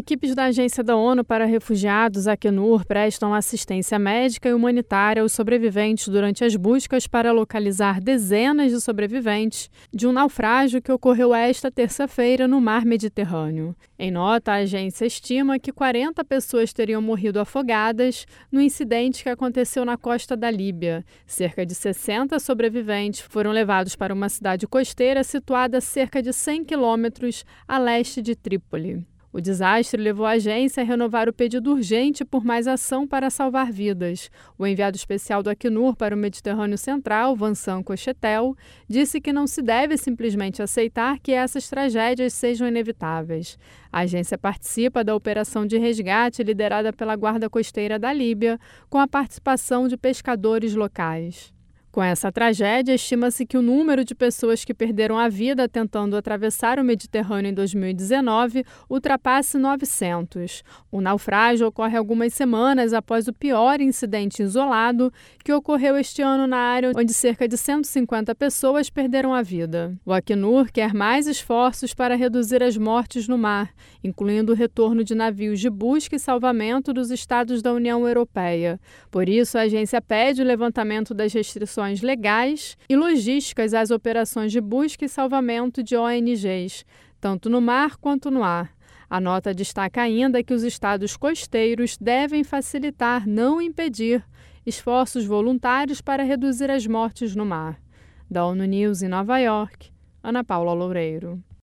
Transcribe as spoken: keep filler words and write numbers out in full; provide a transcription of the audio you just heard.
Equipes da Agência da ONU para Refugiados, Acnur, prestam assistência médica e humanitária aos sobreviventes durante as buscas para localizar dezenas de sobreviventes de um naufrágio que ocorreu esta terça-feira no Mar Mediterrâneo. Em nota, a agência estima que quarenta pessoas teriam morrido afogadas no incidente que aconteceu na costa da Líbia. Cerca de sessenta sobreviventes foram levados para uma cidade costeira situada a cerca de cem quilômetros a leste de Trípoli. O desastre levou a agência a renovar o pedido urgente por mais ação para salvar vidas. O enviado especial do Acnur para o Mediterrâneo Central, Vincent Cochetel, disse que não se deve simplesmente aceitar que essas tragédias sejam inevitáveis. A agência participa da operação de resgate liderada pela Guarda Costeira da Líbia, com a participação de pescadores locais. Com essa tragédia, estima-se que o número de pessoas que perderam a vida tentando atravessar o Mediterrâneo em dois mil e dezenove ultrapasse novecentos. O naufrágio ocorre algumas semanas após o pior incidente isolado que ocorreu este ano na área, onde cerca de cento e cinquenta pessoas perderam a vida. O Acnur quer mais esforços para reduzir as mortes no mar, incluindo o retorno de navios de busca e salvamento dos estados da União Europeia. Por isso, a agência pede o levantamento das restrições legais e logísticas às operações de busca e salvamento de O N Gs, tanto no mar quanto no ar. A nota destaca ainda que os estados costeiros devem facilitar, não impedir, esforços voluntários para reduzir as mortes no mar. Da ONU News em Nova York, Ana Paula Loureiro.